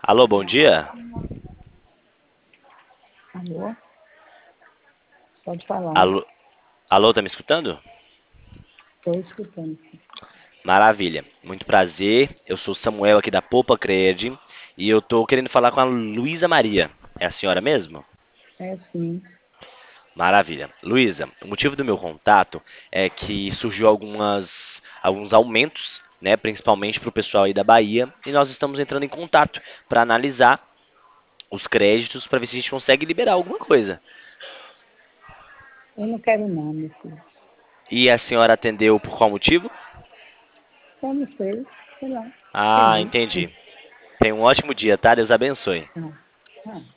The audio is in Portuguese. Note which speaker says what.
Speaker 1: Alô, bom dia.
Speaker 2: Alô? Pode falar.
Speaker 1: Alô, alô, tá me escutando?
Speaker 2: Estou escutando.
Speaker 1: Maravilha. Muito prazer. Eu sou Samuel aqui da Popa Cred e eu tô querendo falar com a Luísa Maria. É a senhora mesmo?
Speaker 2: É sim.
Speaker 1: Maravilha. Luísa, o motivo do meu contato é que surgiu alguns aumentos, né, principalmente para o pessoal aí da Bahia, e nós estamos entrando em contato para analisar os créditos para ver se a gente consegue liberar alguma coisa.
Speaker 2: Eu não quero não, meu filho.
Speaker 1: E a senhora atendeu por qual motivo?
Speaker 2: Eu não sei lá.
Speaker 1: Ah,
Speaker 2: Preguiça.
Speaker 1: entendi. Tenha um ótimo dia, tá? Deus abençoe.
Speaker 2: Ah, ah.